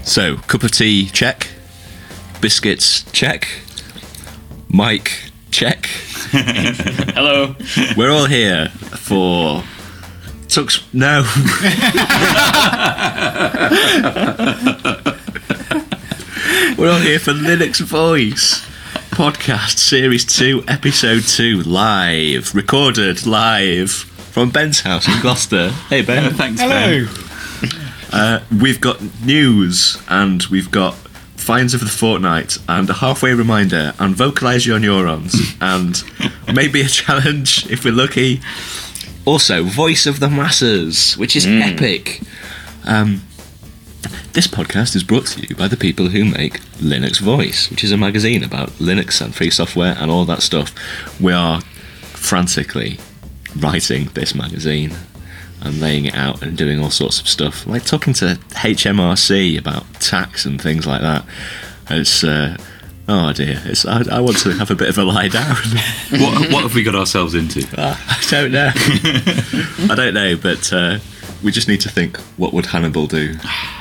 So, cup of tea, check. Biscuits, check. Mic, check. Hello. We're all here for... No. We're all here for Linux Voice Podcast Series 2, Episode 2, live. Recorded live from Ben's house in Gloucester. Hey, Ben. Thanks, Hello. Ben. We've got news, and we've got finds of the fortnight, and a halfway reminder, and vocalise your neurons, and maybe a challenge if we're lucky. Also, Voice of the Masses, which is epic. This podcast is brought to you by the people who make Linux Voice, which is a magazine about Linux and free software and all that stuff. We are frantically writing this magazine and laying it out and doing all sorts of stuff, like talking to HMRC about tax and things like that. It's oh dear, I want to have a bit of a lie down. What have we got ourselves into? I don't know. I don't know, but we just need to think, what would Hannibal do?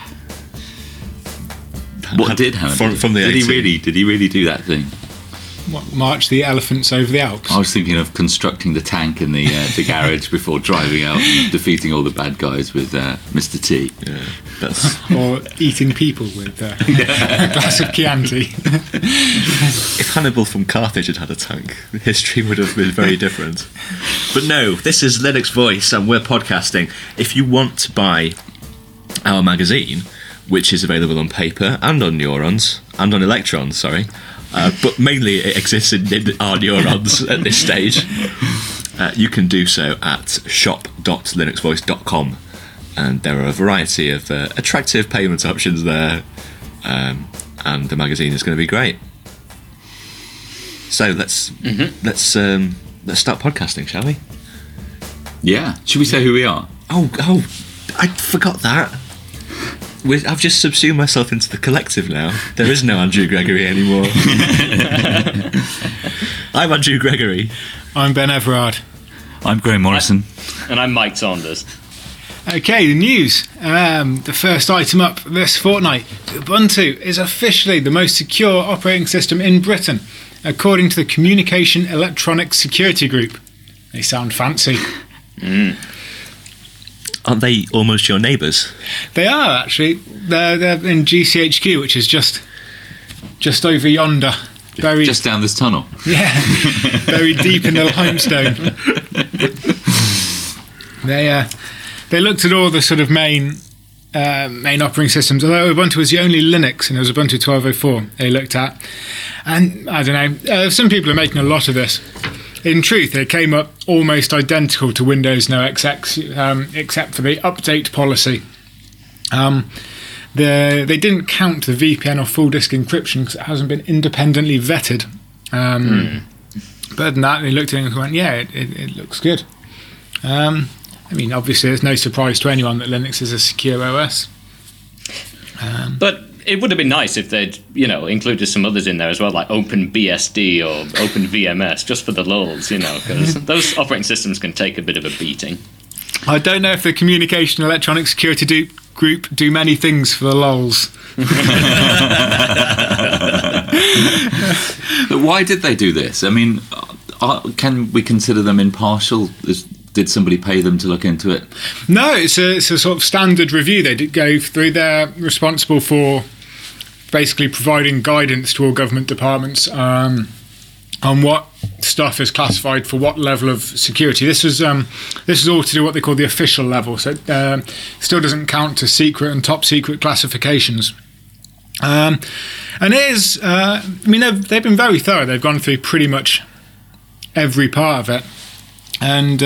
What did Hannibal? From the did 80s. he really do that thing? What, march the elephants over the Alps? I was thinking of constructing the tank in the garage before driving out and defeating all the bad guys with Mr. T. Yeah, that's... Or eating people with a glass of Chianti. If Hannibal from Carthage had a tank, history would have been very different. But no, this is Linux Voice and we're podcasting. If you want to buy our magazine, which is available on paper and on neurons, and on electrons, sorry, but mainly it exists in our neurons at this stage, you can do so at shop.linuxvoice.com, and there are a variety of attractive payment options there, and the magazine is going to be great. So let's start podcasting, shall we? Yeah. Should we say who we are? Oh, I forgot that. I've just subsumed myself into the collective now. There is no Andrew Gregory anymore. I'm Andrew Gregory. I'm Ben Everard. I'm Graham Morrison. And I'm Mike Saunders. Okay, the news. The first item up this fortnight. Ubuntu is officially the most secure operating system in Britain, according to the Communication Electronics Security Group. They sound fancy. Aren't they almost your neighbours? They are, actually. They're in GCHQ, which is just over yonder. Just down this tunnel. Yeah, very deep in the limestone. They looked at all the sort of main operating systems. Although Ubuntu was the only Linux, and it was Ubuntu 12.04 they looked at. And I don't know, some people are making a lot of this. In truth, it came up almost identical to Windows No XX, except for the update policy. They didn't count the VPN or full disk encryption because it hasn't been independently vetted. But other than that, they looked at it and went, yeah, it looks good. I mean, obviously, it's no surprise to anyone that Linux is a secure OS. But it would have been nice if they'd, included some others in there as well, like OpenBSD or OpenVMS, just for the lulz, because those operating systems can take a bit of a beating. I don't know if the Communication Electronic Security Group do many things for the lulz. But why did they do this? I mean, can we consider them impartial? Did somebody pay them to look into it? No, it's a sort of standard review they did go through. They're responsible for basically providing guidance to all government departments on what stuff is classified for what level of security. This is all to do what they call the official level, so it still doesn't count to secret and top secret classifications. And it is, they've been very thorough. They've gone through pretty much every part of it. And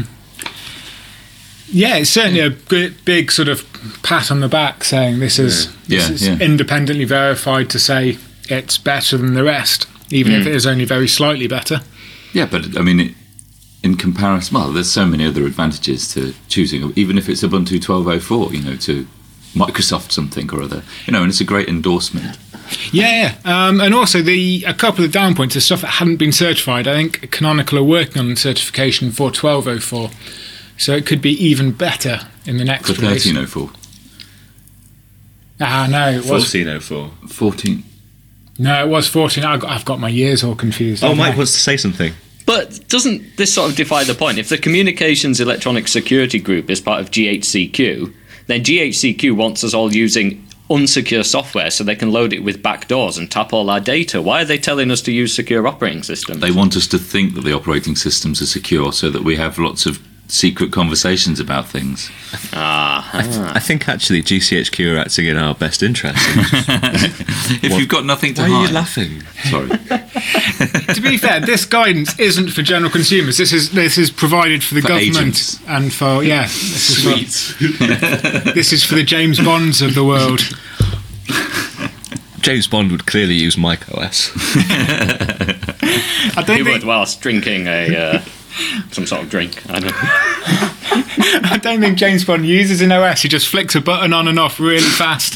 it's certainly a big sort of pat on the back saying this is independently verified to say it's better than the rest, even if it is only very slightly better. Yeah, but I mean, in comparison, well, there's so many other advantages to choosing, even if it's Ubuntu 12.04, to Microsoft something or other, and it's a great endorsement. Yeah. And also a couple of down points, the stuff that hadn't been certified. I think Canonical are working on certification for 12.04, so it could be even better in the next release. For 13.04. No, it was 14.04. 14. No, it was 14. I've got my years all confused. Oh, haven't Mike I? wants to say something. But doesn't this sort of defy the point? If the Communications Electronic Security Group is part of GHCQ, then GHCQ wants us all using unsecure software so they can load it with backdoors and tap all our data. Why are they telling us to use secure operating systems? They want us to think that the operating systems are secure so that we have lots of secret conversations about things. I think actually GCHQ are acting in our best interest. If you've got nothing to Why hide. are you laughing? Sorry. To be fair, this guidance isn't for general consumers. This is provided for the For government agents. and for this is for the James Bonds of the world. James Bond would clearly use macOS. I He don't would think whilst drinking some sort of drink. I don't know. I don't think James Bond uses an OS. He just flicks a button on and off really fast.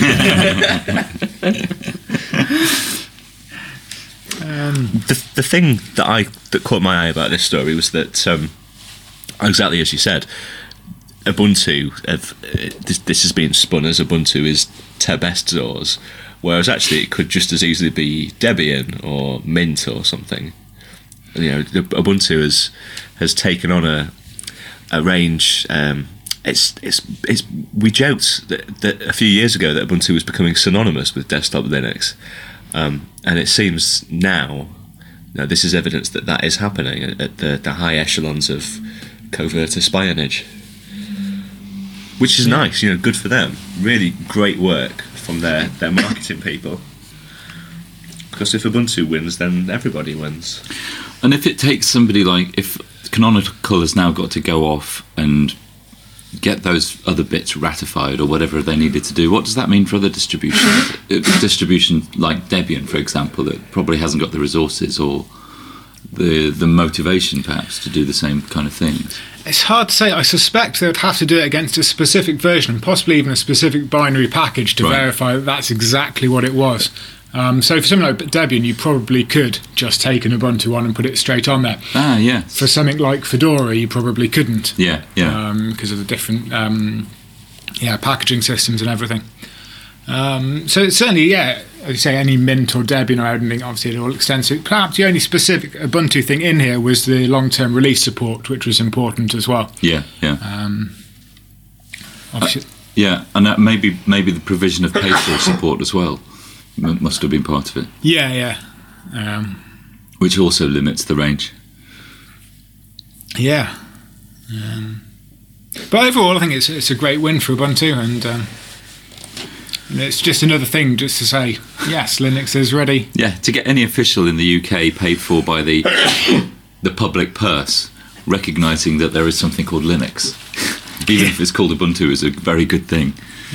The thing that caught my eye about this story was that exactly as you said, Ubuntu this has been spun as Ubuntu is Tabestors, whereas actually it could just as easily be Debian or Mint or something. You know, Ubuntu has taken on a range. We joked that a few years ago that Ubuntu was becoming synonymous with desktop Linux, and it seems now this is evidence that is happening at the high echelons of covert espionage, which is nice. You know, good for them. Really great work from their marketing people. Because if Ubuntu wins, then everybody wins. And if it takes somebody like, if Canonical has now got to go off and get those other bits ratified or whatever they needed to do, what does that mean for other distributions? Distribution like Debian, for example, that probably hasn't got the resources or the motivation, perhaps, to do the same kind of things. It's hard to say. I suspect they would have to do it against a specific version, and possibly even a specific binary package to Right. verify that that's exactly what it was. So for something like Debian, you probably could just take an Ubuntu one and put it straight on there. Ah, yeah. For something like Fedora, you probably couldn't. Yeah, yeah. Because of the different packaging systems and everything. So it's certainly, as you say, any Mint or Debian or anything, obviously it all extends to. Perhaps the only specific Ubuntu thing in here was the long-term release support, which was important as well. Yeah, yeah. Obviously, Yeah, and maybe the provision of PayFor support as well must have been part of it, yeah. which also limits the range. Yeah. But overall, I think it's a great win for Ubuntu, and it's just another thing just to say, yes, Linux is ready. Yeah, to get any official in the UK paid for by the public purse, recognising that there is something called Linux, even if it's called Ubuntu, is a very good thing.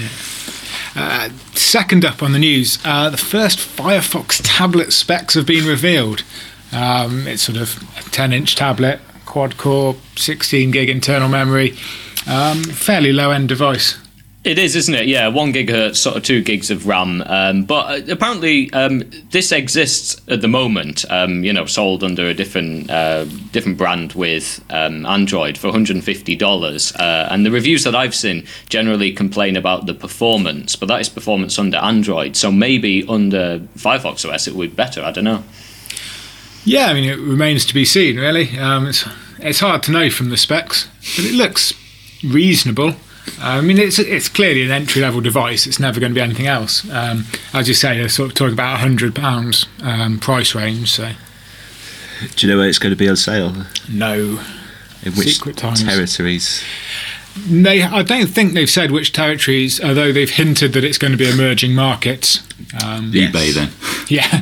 Second up on the news, the first Firefox tablet specs have been revealed. It's sort of a 10-inch tablet, quad-core, 16 gig internal memory, fairly low-end device. It is, isn't it? Yeah, 1 gigahertz, sort of 2 gigs of RAM. But apparently, this exists at the moment. Sold under a different brand with Android for $150. And the reviews that I've seen generally complain about the performance, but that is performance under Android. So maybe under Firefox OS it would be better. I don't know. Yeah, I mean, it remains to be seen, really. It's hard to know from the specs, but it looks reasonable. I mean, it's clearly an entry-level device. It's never going to be anything else. As you say, they're sort of talking about £100 price range. So, Do you know where it's going to be on sale? no. In which Secret times. territories? I don't think they've said which territories, although they've hinted that it's going to be emerging markets. eBay then. Yeah.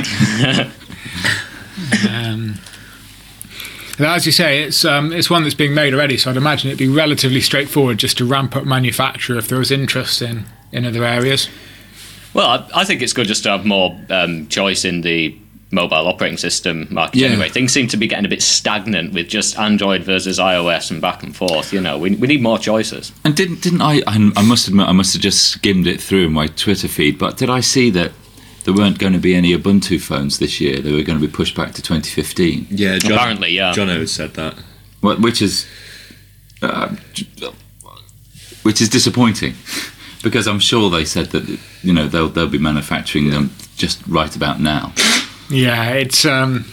As you say, it's one that's being made already, so I'd imagine it'd be relatively straightforward just to ramp up manufacture if there was interest in other areas. Well, I think it's good just to have more choice in the mobile operating system market anyway. Things seem to be getting a bit stagnant with just Android versus iOS and back and forth. We need more choices. And didn't I must admit, I must have just skimmed it through my Twitter feed, but did I see that there weren't going to be any Ubuntu phones this year? They were going to be pushed back to 2015. Yeah, Apparently, yeah. John Oates said that. Which is disappointing, Because I'm sure they said that, you know, they'll be manufacturing them just right about now. Yeah, it's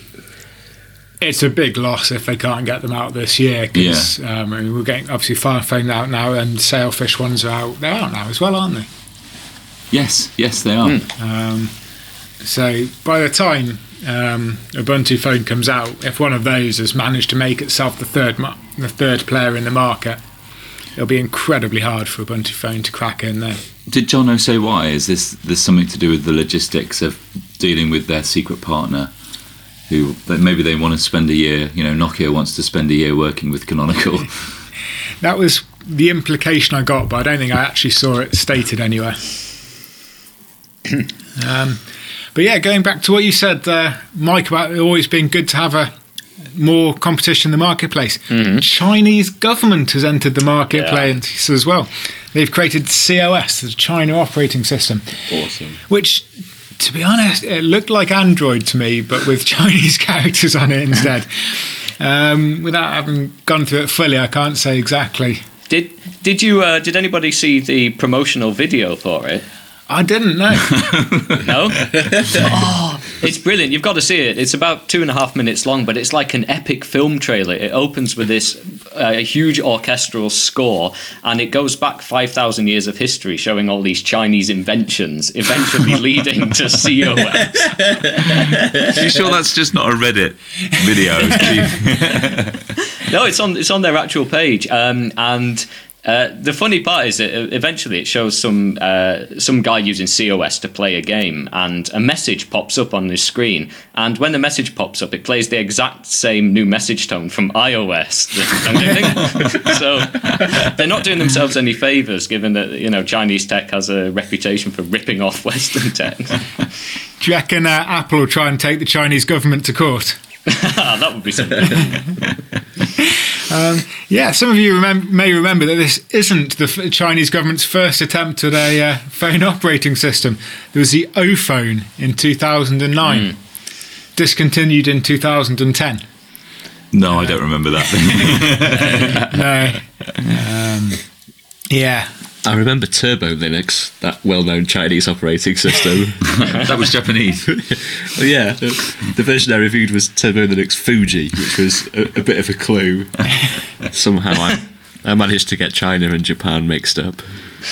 a big loss if they can't get them out this year. Cause, I mean, we're getting obviously Firephone out now, and Sailfish ones are out. They're out now as well, aren't they? Yes, they are. So by the time Ubuntu Phone comes out, if one of those has managed to make itself the third player in the market, it'll be incredibly hard for Ubuntu Phone to crack in there. Did Jono say why? Is there's something to do with the logistics of dealing with their secret partner, who maybe they want to spend a year? You know, Nokia wants to spend a year working with Canonical. That was the implication I got, but I don't think I actually saw it stated anywhere. But yeah, going back to what you said, Mike, about it always being good to have more competition in the marketplace. Chinese government has entered the marketplace as well. They've created COS, the China operating system. Awesome. Which, to be honest, it looked like Android to me, but with Chinese characters on it instead. Without having gone through it fully, I can't say exactly. Did anybody see the promotional video for it? I didn't know. No? Oh, it's brilliant. You've got to see it. It's about 2.5 minutes long, but it's like an epic film trailer. It opens with this huge orchestral score, and it goes back 5,000 years of history, showing all these Chinese inventions, eventually leading to COS. Are you sure that's just not a Reddit video? No, it's on their actual page, and the funny part is that eventually it shows some guy using COS to play a game, and a message pops up on his screen. And when the message pops up, it plays the exact same new message tone from iOS. So they're not doing themselves any favors, given that, you know, Chinese tech has a reputation for ripping off Western tech. Do you reckon Apple will try and take the Chinese government to court? That would be something. Some of you may remember that this isn't the Chinese government's first attempt at a phone operating system. There was the O phone in 2009, discontinued in 2010. No, I don't remember that. No. Yeah. I remember Turbo Linux, that well-known Chinese operating system. That was Japanese. Well, yeah, the version I reviewed was Turbo Linux Fuji, which was a bit of a clue. Somehow I managed to get China and Japan mixed up.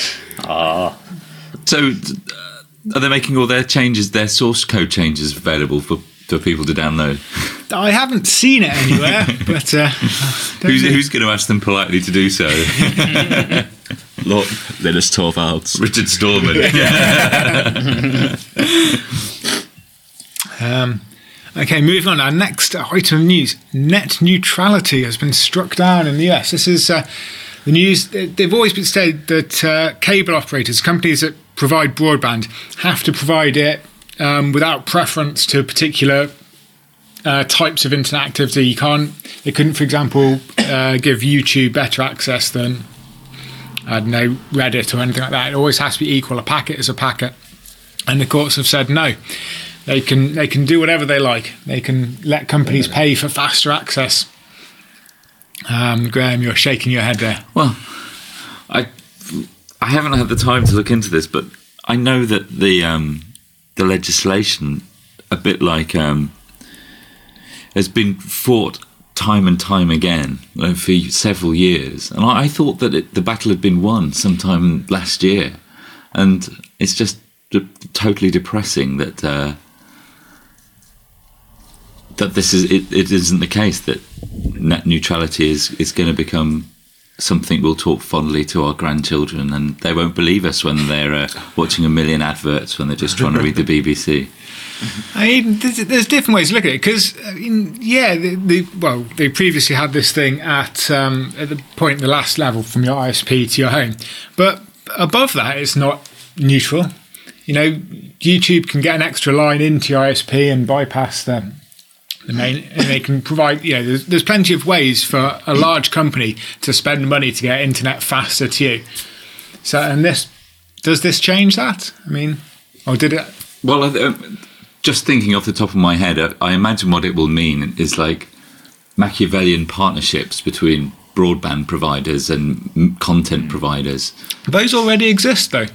So, are they making all their changes, their source code changes, available for people to download? I haven't seen it anywhere, but who's going to ask them politely to do so? Look, Linus Torvalds. Richard Stallman. Okay, moving on. Our next item of news. Net neutrality has been struck down in the US. This is the news. They've always been stated that cable operators, companies that provide broadband, have to provide it without preference to particular types of internet activity. They couldn't, for example, give YouTube better access than, I don't know, Reddit or anything like that. It always has to be equal. A packet is a packet. And the courts have said no. They can do whatever they like. They can let companies pay for faster access. Graham, you're shaking your head there. Well, I haven't had the time to look into this, but I know that the legislation, a bit like, has been fought time and time again for several years, and I thought that the battle had been won sometime last year, and it's just totally depressing that this is it isn't the case, that net neutrality is going to become something we'll talk fondly to our grandchildren, and they won't believe us when they're watching 1 million adverts when they're just trying to read the BBC. I mean, there's different ways to look at it, because, they previously had this thing at the point, the last level from your ISP to your home. But above that, it's not neutral. You know, YouTube can get an extra line into your ISP and bypass the main, and they can provide, there's plenty of ways for a large company to spend money to get internet faster to you. So, and does this change that? I mean, or did it? Well, just thinking off the top of my head, I imagine what it will mean is like Machiavellian partnerships between broadband providers and content providers. Those already exist, though.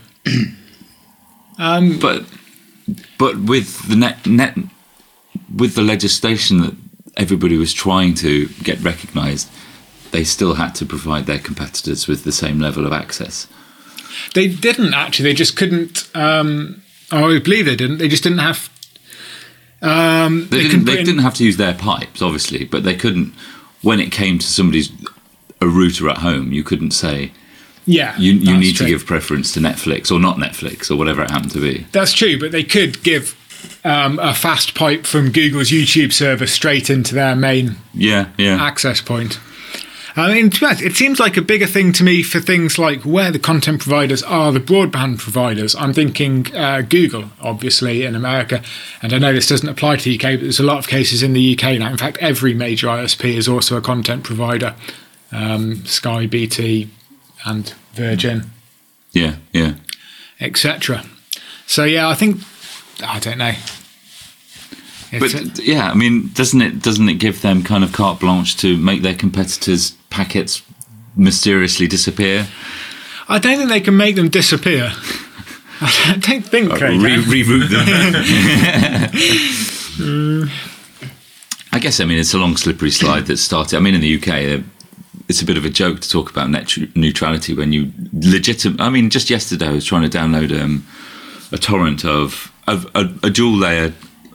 But with the with the legislation that everybody was trying to get recognised, they still had to provide their competitors with the same level of access. They didn't actually. They just couldn't. I believe they didn't. They just didn't have. They didn't have to use their pipes, obviously, but they couldn't. When it came to a router at home, you couldn't say. Yeah, you need true. to give preference to Netflix or not Netflix or whatever it happened to be. That's true, but they could give a fast pipe from Google's YouTube server straight into their main access point. I mean, to be honest, it seems like a bigger thing to me for things like where the content providers are the broadband providers. I'm thinking Google, obviously, in America. And I know this doesn't apply to the UK, but there's a lot of cases in the UK now. In fact, every major ISP is also a content provider. Sky, BT, and Virgin. Yeah, etc. So, yeah, I think... I don't know. But yeah, I mean, doesn't it give them kind of carte blanche to make their competitors' packets mysteriously disappear? I don't think they can make them disappear. I don't think they can. Reroute them. I guess, I mean, it's a long slippery slide that started. I mean, in the UK, it's a bit of a joke to talk about net neutrality when you I mean, just yesterday I was trying to download a torrent of a dual layer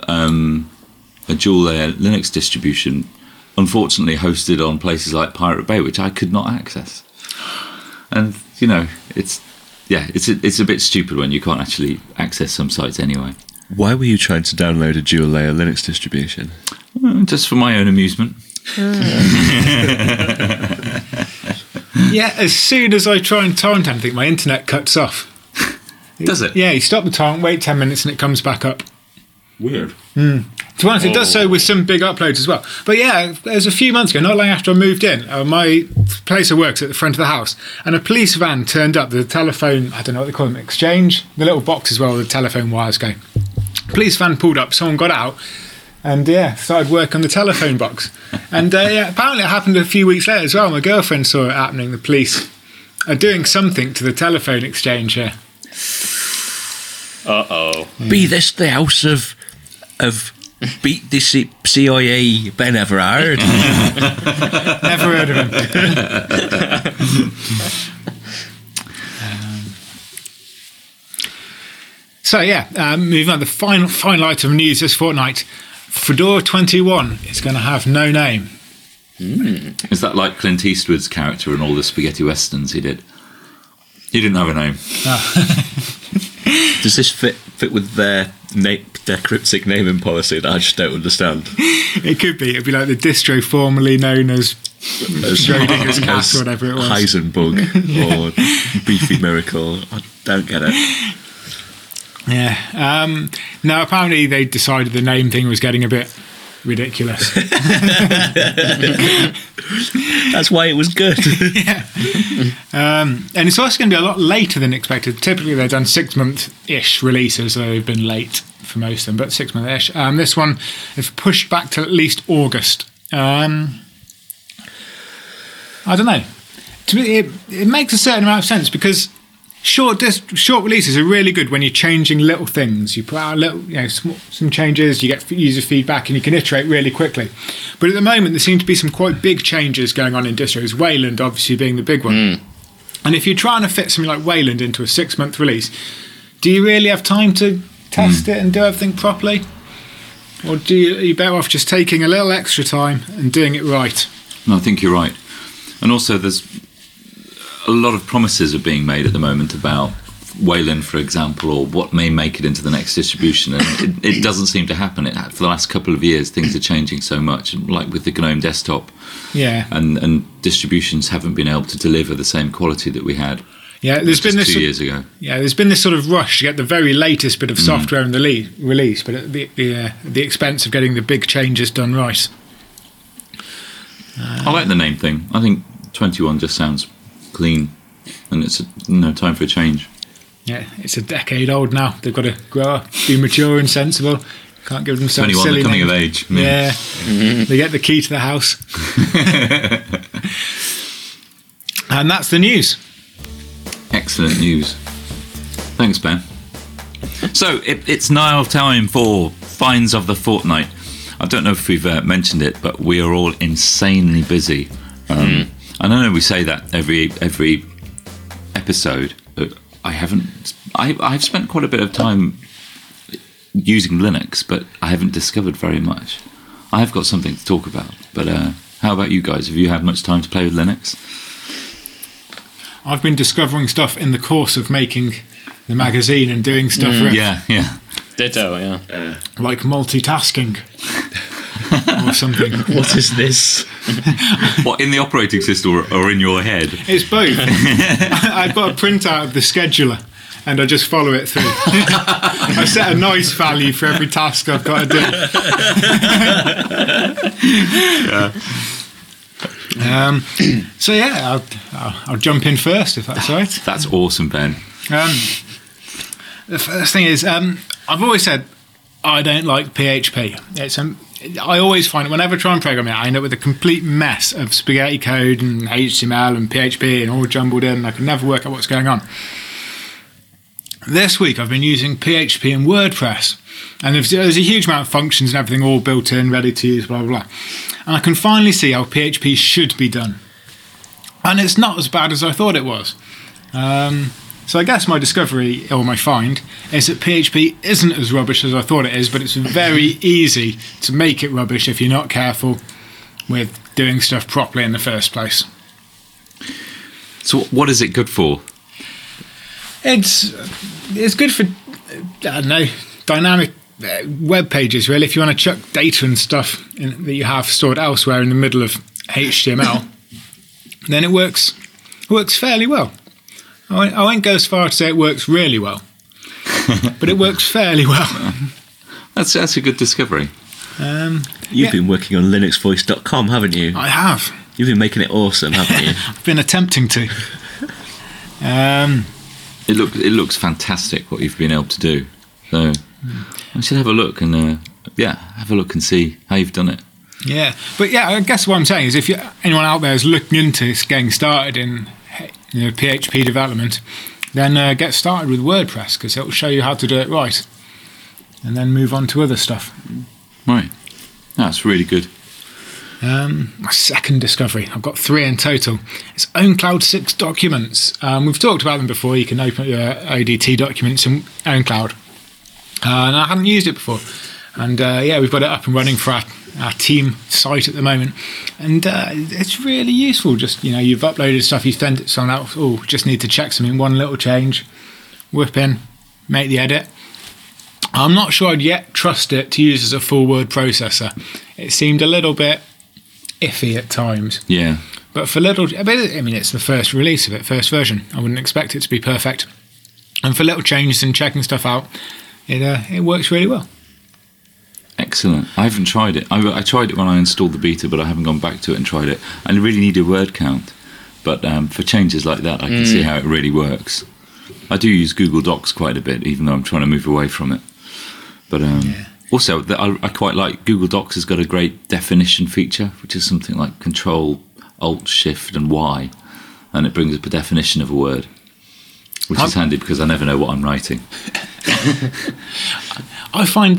Linux distribution, unfortunately hosted on places like Pirate Bay, which I could not access. And you know, it's a bit stupid when you can't actually access some sites anyway. Why were you trying to download a dual layer Linux distribution? Just for my own amusement. Yeah, as soon as I try and torrent anything, my internet cuts off. Does it? Yeah, you stop the torrent, wait 10 minutes, and it comes back up. Weird. To be honest, it does so with some big uploads as well. But yeah, it was a few months ago, not long after I moved in, my place of work's at the front of the house, and a police van turned up, the telephone, I don't know what they call them, exchange, the little box as well where the telephone wires go. Police van pulled up, someone got out, and started work on the telephone box. And apparently it happened a few weeks later as well. My girlfriend saw it happening. The police are doing something to the telephone exchange here. Uh-oh. Be this the house of beat the CIA Ben Everard? Never heard of him. Moving on, the final item of news this fortnight. Fedora 21 is going to have no name. Is that like Clint Eastwood's character in all the spaghetti westerns he did? He didn't have a name. Does this fit with their cryptic naming policy that I just don't understand? It could be. It'd be like the distro formerly known as Schrodinger's cat or whatever it was. Heisenbug or Beefy Miracle. I don't get it. Yeah. Now, apparently they decided the name thing was getting a bit ridiculous. That's why it was good. Yeah. And it's also going to be a lot later than expected. Typically they've done 6-month-ish releases, so they've been late for most of them, but 6-month-ish. This one is pushed back to at least August. I don't know. To me, it makes a certain amount of sense because short releases are really good when you're changing little things. You put out some changes, you get user feedback, and you can iterate really quickly. But at the moment, there seem to be some quite big changes going on in distros. Wayland, obviously, being the big one. And if you're trying to fit something like Wayland into a 6-month release, do you really have time to test it and do everything properly? Or are you better off just taking a little extra time and doing it right? No, I think you're right. And also, there's a lot of promises are being made at the moment about Wayland, for example, or what may make it into the next distribution, and it doesn't seem to happen. For the last couple of years, things are changing so much, like with the GNOME desktop. Yeah. And distributions haven't been able to deliver the same quality that we had. Yeah, there's been this 2 years ago. Yeah, there's been this sort of rush to get the very latest bit of software in the release, but at the expense of getting the big changes done right. I like the name thing. I think 21 just sounds clean, and it's time for a change. Yeah, it's a decade old now. They've got to grow up, be mature and sensible. Can't give them some 21, silly coming name. of age. Yeah, they get the key to the house. And that's the news. Excellent news. Thanks, Ben. So it's now time for Finds of the Fortnight. I don't know if we've mentioned it, but we are all insanely busy. And I know we say that every episode, but I've spent quite a bit of time using Linux, but I haven't discovered very much. I have got something to talk about, but how about you guys? Have you had much time to play with Linux? I've been discovering stuff in the course of making the magazine and doing stuff Yeah. Ditto, yeah. like multitasking or something. What is this? What, in the operating system or in your head? It's both. I've got a printout of the scheduler and I just follow it through. I set a nice value for every task I've got to do. So yeah, I'll jump in first if that's all right. That's awesome, Ben. The first thing is, I've always said I don't like PHP. I always find whenever I try and program it, I end up with a complete mess of spaghetti code and HTML and PHP and all jumbled in, and I can never work out what's going on. This week I've been using PHP and WordPress, and there's a huge amount of functions and everything all built in, ready to use, blah, blah, blah. And I can finally see how PHP should be done. And it's not as bad as I thought it was. So I guess my discovery, or my find, is that PHP isn't as rubbish as I thought it is, but it's very easy to make it rubbish if you're not careful with doing stuff properly in the first place. So what is it good for? It's good for, I don't know, dynamic web pages, really. If you want to chuck data and stuff that you have stored elsewhere in the middle of HTML, then it works fairly well. I won't go as far to say it works really well, but it works fairly well. That's a good discovery. You've been working on linuxvoice.com, haven't you? I have. You've been making it awesome, haven't you? I've been attempting to. It looks fantastic what you've been able to do. So I should have a look and have a look and see how you've done it. Yeah, but yeah, I guess what I'm saying is if anyone out there is looking into getting started in PHP development, then get started with WordPress because it will show you how to do it right, and then move on to other stuff. Right, that's really good. My second discovery, I've got 3 in total. It's OwnCloud 6 documents. We've talked about them before. You can open your ODT documents in OwnCloud, and I hadn't used it before. And we've got it up and running for our team site at the moment, and it's really useful. Just you've uploaded stuff, you send it to someone else. Oh, just need to check something. One little change, whip in, make the edit. I'm not sure I'd yet trust it to use as a full word processor. It seemed a little bit iffy at times. Yeah. But for little, it's the first release of it, first version. I wouldn't expect it to be perfect. And for little changes and checking stuff out, it works really well. Excellent. I haven't tried it. I tried it when I installed the beta, but I haven't gone back to it and tried it. I really need a word count. But for changes like that, I can see how it really works. I do use Google Docs quite a bit, even though I'm trying to move away from it. But also, I quite like Google Docs has got a great definition feature, which is something like Control, Alt, Shift, and Y, and it brings up a definition of a word, which is handy because I never know what I'm writing. I find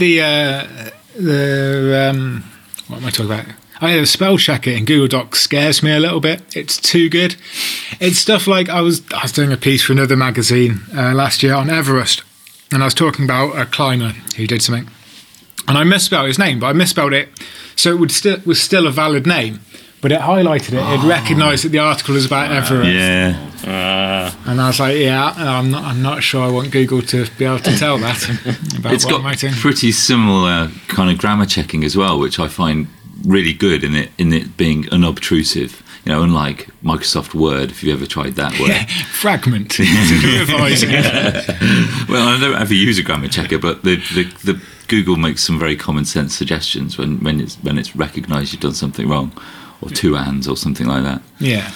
what am I talking about? The spell checker in Google Docs scares me a little bit. It's too good. It's stuff like I was doing a piece for another magazine last year on Everest, and I was talking about a climber who did something, and I misspelled his name, but I misspelled it so it was still a valid name, but it highlighted it. It recognised that the article was about Everest. Yeah. And I was like, I'm not sure I want Google to be able to tell that about It's what I'm got writing. pretty similar kind of grammar checking as well, which I find really good in it being unobtrusive. Unlike Microsoft Word, if you've ever tried that word. Yeah, fragment. Revising it. Well, I don't ever use a grammar checker, but the Google makes some very common sense suggestions when it's recognised you've done something wrong, or two ands or something like that. Yeah.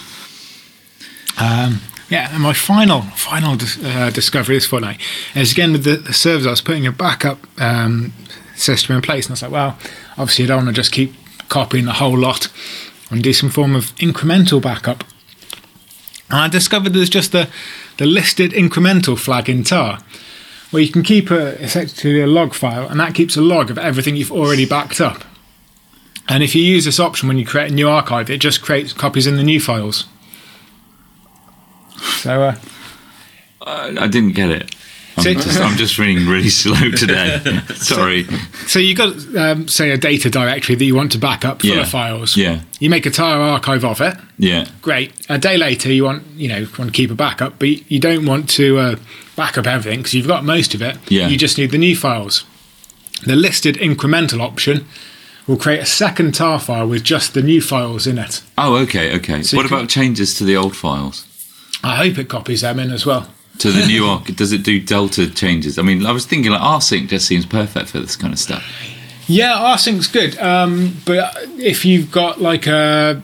And my final discovery this fortnight is again with the servers. I was putting a backup system in place, and I was like, well, obviously I don't want to just keep copying the whole lot and do some form of incremental backup. And I discovered there's just the listed incremental flag in tar, where you can keep essentially a log file, and that keeps a log of everything you've already backed up. And if you use this option when you create a new archive, it just creates copies in the new files. So I didn't get it. I'm just reading really slow today. Sorry. So you've got, say, a data directory that you want to back up full of files. Yeah. You make a tar archive of it. Yeah. Great. A day later, you want to keep a backup, but you don't want to back up everything because you've got most of it. Yeah. You just need the new files. The listed incremental option will create a second tar file with just the new files in it. Oh, okay. So what about changes to the old files? I hope it copies them in as well. To the new does it do delta changes? I mean, I was thinking like rsync just seems perfect for this kind of stuff. Yeah, rsync's good, but if you've got like a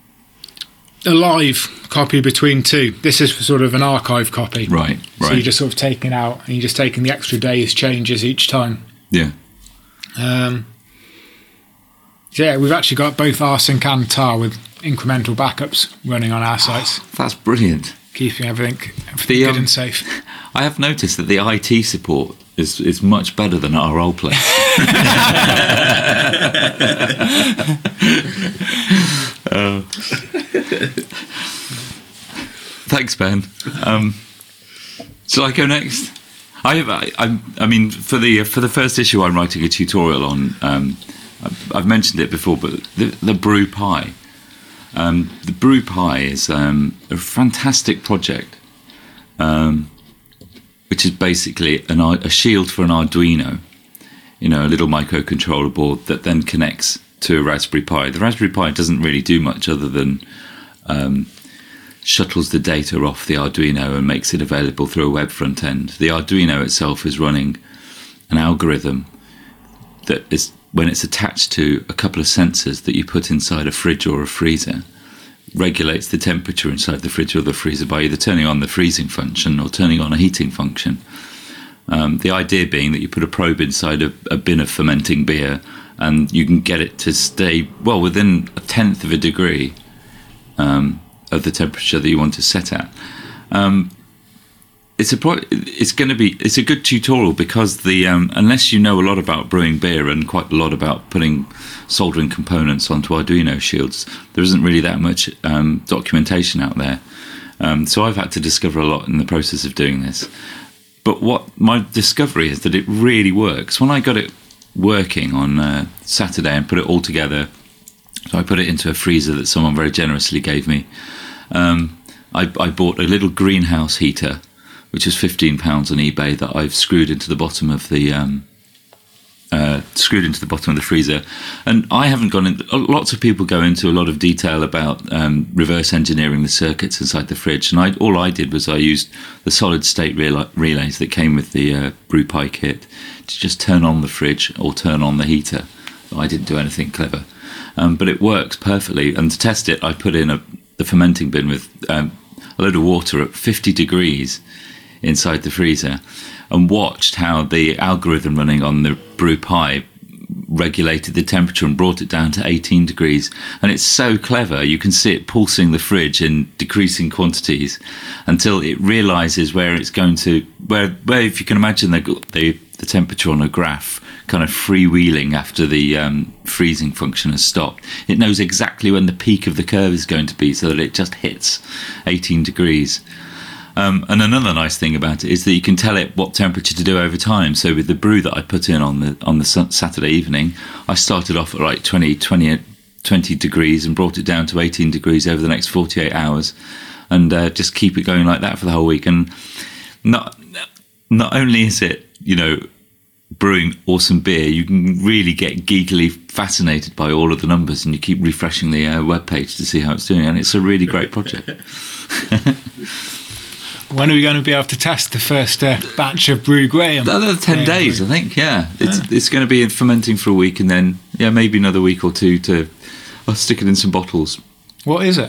live copy between two, this is sort of an archive copy. Right. So you're just sort of taking out, and you're just taking the extra day's changes each time. Yeah. Yeah, we've actually got both rsync and tar with incremental backups running on our sites. That's brilliant. Keeping everything good and safe. I have noticed that the IT support is much better than our old place. Thanks, Ben. Shall I go next? I mean, for the first issue, I'm writing a tutorial on. I've mentioned it before, but the Brew Pi. The Brew Pi is a fantastic project, which is basically a shield for an Arduino, a little microcontroller board that then connects to a Raspberry Pi. The Raspberry Pi doesn't really do much other than shuttles the data off the Arduino and makes it available through a web front end. The Arduino itself is running an algorithm that is, when it's attached to a couple of sensors that you put inside a fridge or a freezer, regulates the temperature inside the fridge or the freezer by either turning on the freezing function or turning on a heating function. The idea being that you put a probe inside a bin of fermenting beer and you can get it to stay, well, within 1/10 of a degree of the temperature that you want to set at. It's a good tutorial because unless you know a lot about brewing beer and quite a lot about putting soldering components onto Arduino shields, there isn't really that much documentation out there. So I've had to discover a lot in the process of doing this. But what my discovery is that it really works. When I got it working on Saturday and put it all together, so I put it into a freezer that someone very generously gave me. I bought a little greenhouse heater, which is £15 on eBay, that I've screwed into the bottom of the freezer. And I haven't gone in. Lots of people go into a lot of detail about reverse engineering the circuits inside the fridge, and all I did was I used the solid state relays that came with the Brew Pi kit to just turn on the fridge or turn on the heater. I didn't do anything clever, but it works perfectly. And to test it, I put in the fermenting bin with a load of water at 50 degrees inside the freezer and watched how the algorithm running on the Brew Pi regulated the temperature and brought it down to 18 degrees. And it's so clever. You can see it pulsing the fridge in decreasing quantities until it realizes where it's going to, where if you can imagine the temperature on a graph kind of freewheeling after the freezing function has stopped. It knows exactly when the peak of the curve is going to be so that it just hits 18 degrees. And another nice thing about it is that you can tell it what temperature to do over time. So with the brew that I put in on the Saturday evening, I started off at like 20 degrees and brought it down to 18 degrees over the next 48 hours, and just keep it going like that for the whole week. And not only is it, brewing awesome beer, you can really get geekily fascinated by all of the numbers, and you keep refreshing the web page to see how it's doing, and it's a really great project. When are we going to be able to test the first batch of Brew Graham? Another 10 days, I think, yeah. It's going to be fermenting for a week, and then, maybe another week or two I'll stick it in some bottles. What is it?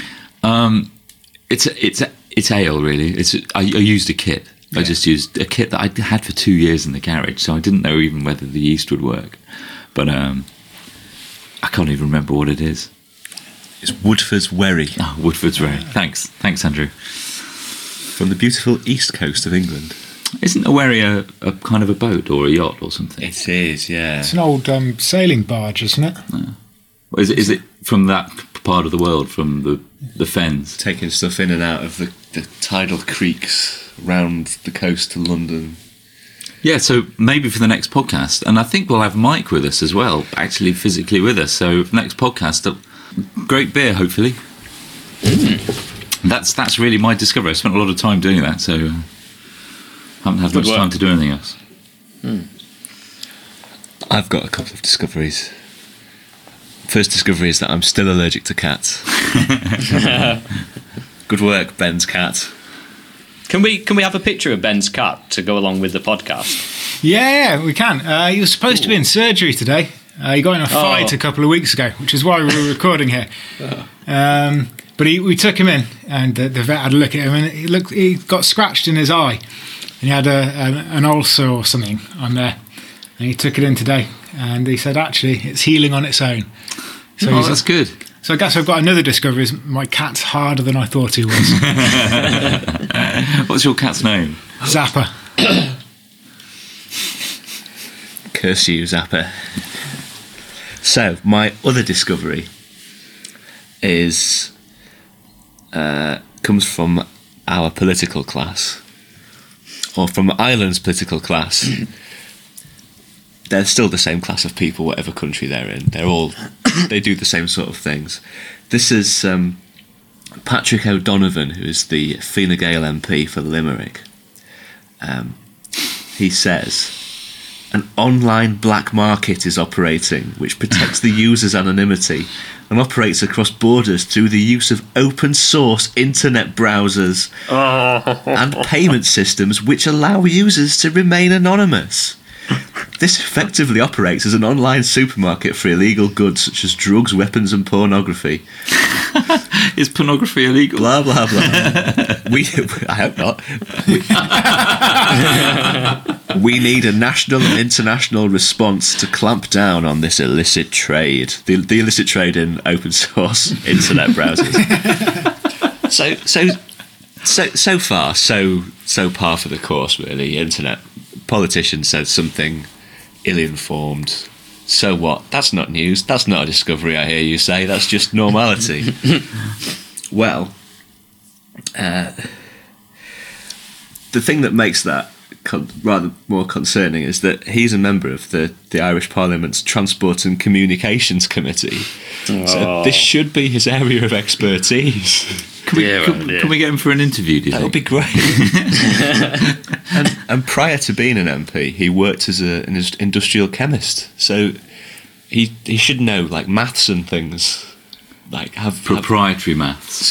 It's ale, really. I used a kit. Yeah. I just used a kit that I had for 2 years in the garage, so I didn't know even whether the yeast would work. But I can't even remember what it is. It's Woodford's Wherry, Oh, Woodford's Wherry. Thanks, Andrew. from the beautiful east coast of England. Isn't a wherry a kind of a boat or a yacht or something? It is, yeah. It's an old sailing barge, isn't it? Or is it from that part of the world, from the fens? Taking stuff in and out of the tidal creeks round the coast to London. Yeah, so maybe for the next podcast, and I think we'll have Mike with us as well, actually physically with us. So next podcast, great beer, hopefully. That's really my discovery. I spent a lot of time doing that, so haven't had much time to do anything else. I've got a couple of discoveries. First discovery is that I'm still allergic to cats. Good work, Ben's cat. Can we have a picture of Ben's cat to go along with the podcast? Yeah, we can. He was supposed to be in surgery today. He got in a fight a couple of weeks ago, which is why we were recording here. But we took him in, and the vet had a look at him, and he got scratched in his eye, and he had an ulcer or something on there. And he took it in today, and he said, actually, it's healing on its own. So That's good. So I guess I've got another discovery. Is my cat's harder than I thought he was. What's your cat's name? Zapper. Curse you, Zapper. So, my other discovery is comes from our political class, or from Ireland's political class. They're still the same class of people, whatever country they're in. They do the same sort of things. This is Patrick O'Donovan, who is the Fine Gael MP for Limerick. He says, an online black market is operating, which protects the user's anonymity and operates across borders through the use of open source internet browsers and payment systems which allow users to remain anonymous. This effectively operates as an online supermarket for illegal goods such as drugs, weapons and pornography. Is pornography illegal? Blah, blah, blah. I hope not. We need a national and international response to clamp down on this illicit trade. The illicit trade in open source internet browsers. So far, so par for the course, really. Internet politician says something ill-informed. So what? That's not news. That's not a discovery, I hear you say. That's just normality. Well, the thing that makes that rather more concerning is that he's a member of the Irish Parliament's Transport and Communications Committee. So this should be his area of expertise. Can we get him for an interview, do you That would think? be great. and prior to being an MP, he worked as an industrial chemist. So he should know like maths and things. Like have Proprietary maths.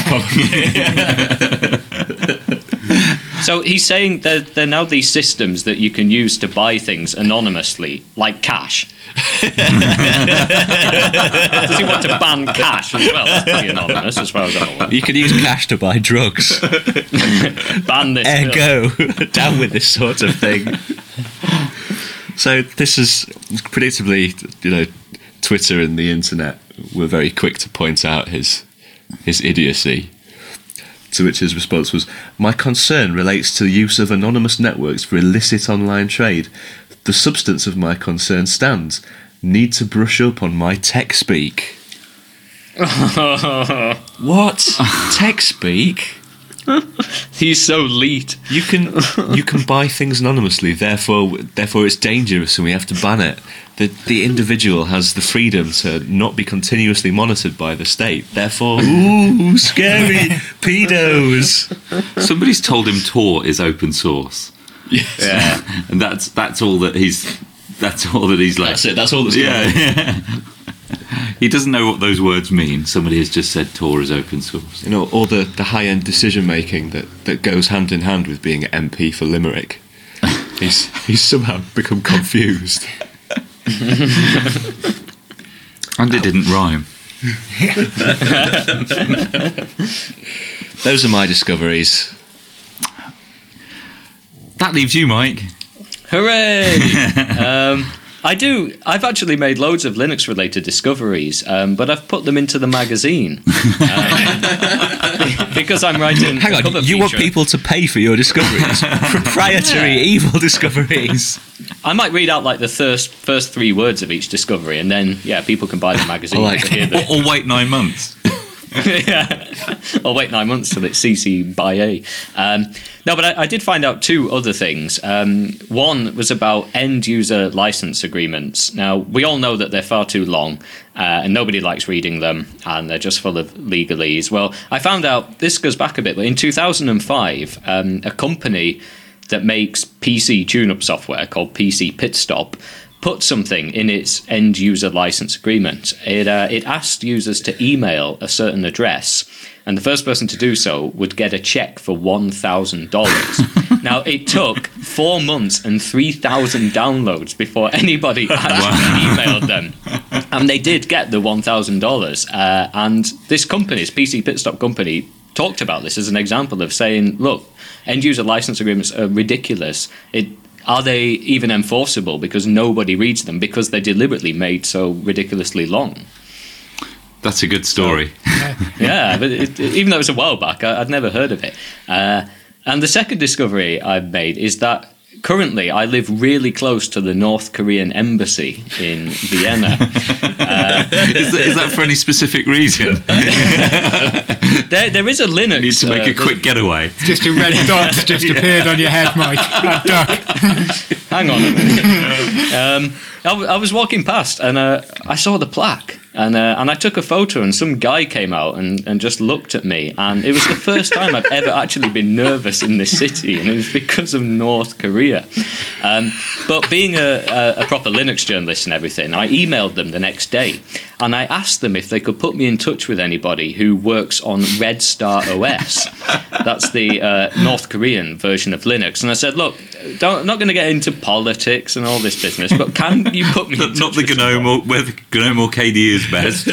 So he's saying that there are now these systems that you can use to buy things anonymously, like cash. Does he want to ban cash as well? That's pretty anonymous as far as I'm aware. You can use cash to buy drugs. Ban this. Ergo, down with this sort of thing. So this is predictably, Twitter and the internet were very quick to point out his idiocy. To which his response was, my concern relates to the use of anonymous networks for illicit online trade. The substance of my concern stands. Need to brush up on my tech speak. What? Tech speak? He's so leet. You can buy things anonymously, therefore it's dangerous and we have to ban it. The individual has the freedom to not be continuously monitored by the state. Therefore, ooh, scary pedos. Somebody's told him Tor is open source. Yes. Yeah. And that's all that he's like. That's it. That's all that's going on. Yeah. He doesn't know what those words mean. Somebody has just said Tor is open source. All the high-end decision-making that goes hand in hand with being MP for Limerick. He's somehow become confused. And it didn't rhyme. Those are my discoveries. That leaves you, Mike. Hooray! I do. I've actually made loads of Linux-related discoveries, but I've put them into the magazine because I'm writing. Hang on, you want people to pay for your discoveries? Proprietary, evil discoveries. I might read out like the first 3 words of each discovery, and then people can buy the magazine. Or wait 9 months. Yeah, or wait 9 months till it's CC by A. No, but I did find out 2 other things. One was about end-user license agreements. Now, we all know that they're far too long, and nobody likes reading them, and they're just full of legalese. Well, I found out, this goes back a bit, but in 2005, a company that makes PC tune-up software called PC Pitstop put something in its end-user license agreement. It asked users to email a certain address, and the first person to do so would get a check for $1,000. Now, it took 4 months and 3,000 downloads before anybody actually emailed them. And they did get the $1,000. And this company, this PC Pitstop company, talked about this as an example of saying, look, end-user license agreements are ridiculous. Are they even enforceable? Because nobody reads them, because they're deliberately made so ridiculously long. That's a good story. Yeah, but even though it was a while back, I'd never heard of it. And the second discovery I've made is that currently I live really close to the North Korean embassy in Vienna. Is that for any specific reason? There is a Linux. You need to make a quick getaway. Just a red dot just appeared on your head, Mike. That duck. Hang on a minute. I was walking past and I saw the plaque. And I took a photo, and some guy came out and just looked at me. And it was the first time I've ever actually been nervous in this city, and it was because of North Korea. But being a proper Linux journalist and everything, I emailed them the next day, and I asked them if they could put me in touch with anybody who works on Red Star OS. That's the North Korean version of Linux. And I said, look, I'm not going to get into politics and all this business, but can you put me in touch not the with GNOME or where the GNOME or KDE is best.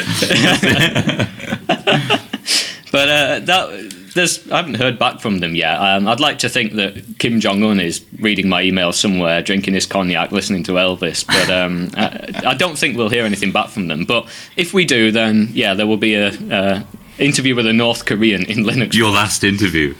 But I haven't heard back from them yet. I'd like to think that Kim Jong-un is reading my email somewhere, drinking his cognac, listening to Elvis. But I don't think we'll hear anything back from them. But if we do, then there will be a interview with a North Korean in Linux. Your last interview.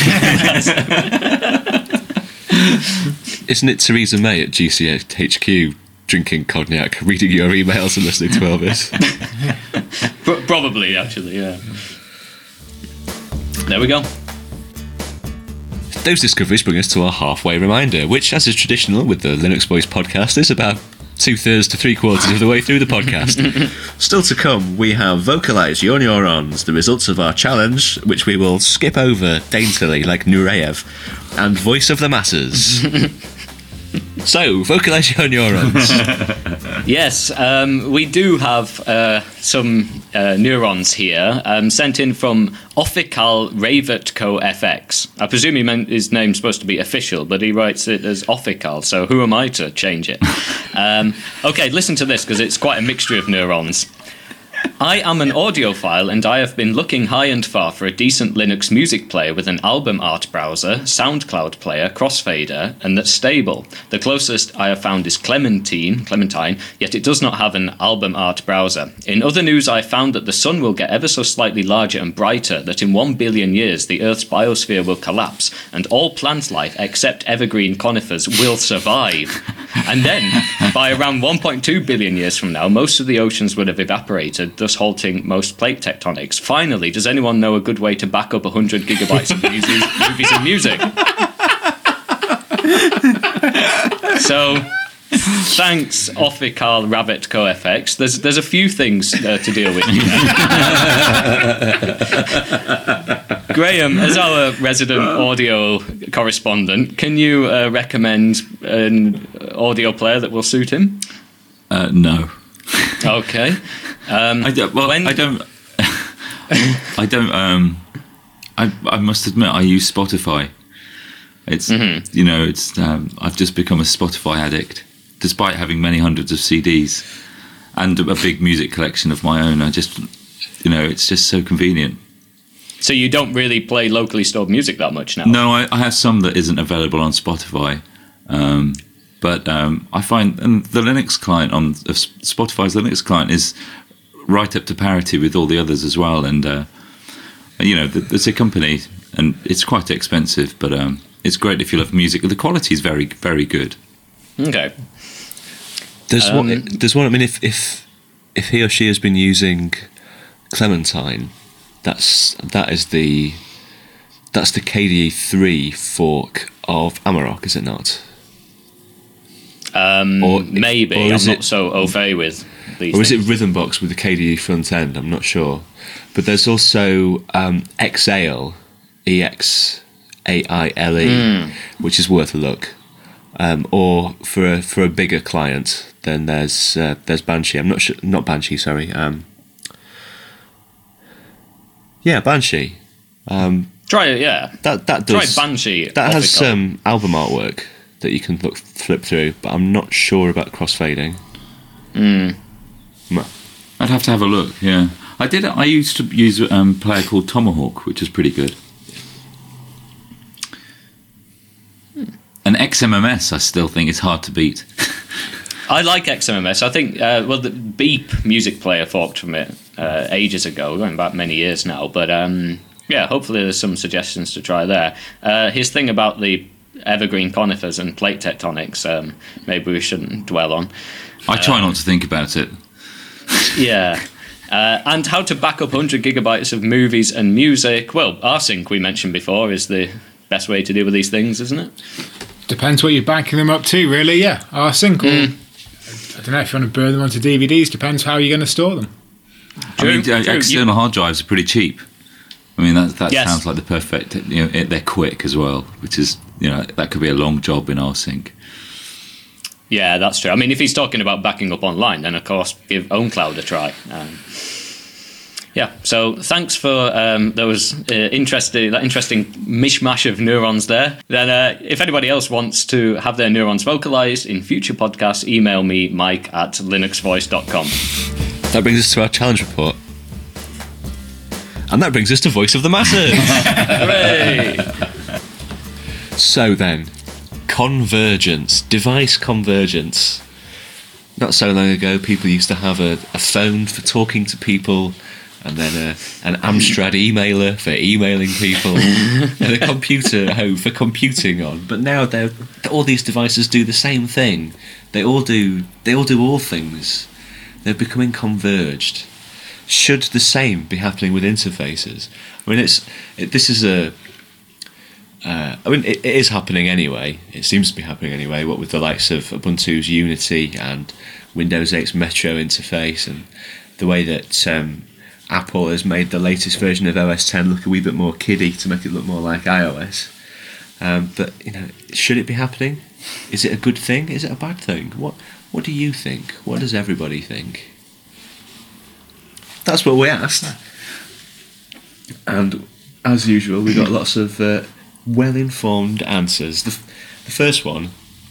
Isn't it Theresa May at GCHQ drinking cognac, reading your emails and listening to Elvis? Probably, actually, yeah. There we go. Those discoveries bring us to our halfway reminder, which, as is traditional with the Linux Boys podcast, is about 2/3 to 3/4 of the way through the podcast. Still to come, we have Vocalize Your Neurons, the results of our challenge, which we will skip over daintily like Nureyev, and Voice of the Masses. So, Vocalize Your Neurons. Yes, we do have some neurons here, sent in from Offical Ravetco FX. I presume he meant his name's supposed to be official, but he writes it as Offical, so who am I to change it? Okay, listen to this, because it's quite a mixture of neurons. I am an audiophile, and I have been looking high and far for a decent Linux music player with an album art browser, SoundCloud player, crossfader, and that's stable. The closest I have found is Clementine, yet it does not have an album art browser. In other news, I found that the sun will get ever so slightly larger and brighter, that in 1 billion years the Earth's biosphere will collapse, and all plant life except evergreen conifers will survive. And then, by around 1.2 billion years from now, most of the oceans would have evaporated, thus halting most plate tectonics. Finally, does anyone know a good way to back up 100 gigabytes of movies and music? So, thanks, Offical Ravetco FX. There's a few things to deal with here. Graham, as our resident audio correspondent, can you recommend an audio player that will suit him? No. Okay. I must admit, I use Spotify. It's I've just become a Spotify addict, despite having many hundreds of CDs and a big music collection of my own. It's just so convenient. So you don't really play locally stored music that much now? No, I have some that isn't available on Spotify, But I find and the Linux client on Spotify's Linux client is right up to parity with all the others as well. And it's a company, and it's quite expensive, but it's great if you love music. The quality is very, very good. Okay. There's one. I mean, if he or she has been using Clementine, that's the KDE 3 fork of Amarok, is it not? Maybe. I'm not so au fait with these. Or is it things. Rhythmbox with the KDE front end? I'm not sure. But there's also Exaile, EXAILE, which is worth a look. Or for a bigger client, then there's Banshee. I'm not sure. Not Banshee. Sorry. Banshee. Try it. Yeah. That does. Try Banshee. That has some album artwork that you can flip through, but I'm not sure about crossfading. I'd have to have a look. Yeah, I used to use a player called Tomahawk, which is pretty good. And XMMS, I still think is hard to beat. I like XMMS. I think the Beep music player forked from it ages ago, going back many years now. But hopefully there's some suggestions to try there. His thing about the evergreen conifers and plate tectonics, maybe we shouldn't dwell on. I try not to think about it. Yeah. And how to back up 100 gigabytes of movies and music. Well, rsync we mentioned before is the best way to deal with these things, isn't it? Depends what you're backing them up to, really. Yeah, rsync. I don't know if you want to burn them onto DVDs. Depends how you're going to store them. External hard drives are pretty cheap. I mean, that Yes. sounds like the perfect. They're quick as well, which is that could be a long job in rsync. Yeah, that's true. I mean, if he's talking about backing up online, then of course give OwnCloud a try. So thanks for that interesting mishmash of neurons there. Then if anybody else wants to have their neurons vocalized in future podcasts, email me, mike@linuxvoice.com. That brings us to our challenge report. And that brings us to Voice of the Masses. Hooray! So then, convergence, device convergence. Not so long ago, people used to have a phone for talking to people, and then an Amstrad emailer for emailing people, and a computer at home for computing on. But now all these devices do the same thing. They all do all things. They're becoming converged. Should the same be happening with interfaces? I mean, it is happening anyway. It seems to be happening anyway. What with the likes of Ubuntu's Unity and Windows 8's Metro interface, and the way that Apple has made the latest version of OS X look a wee bit more kiddie to make it look more like iOS. But should it be happening? Is it a good thing? Is it a bad thing? What do you think? What does everybody think? That's what we asked. And as usual, we got lots of well-informed answers. The first one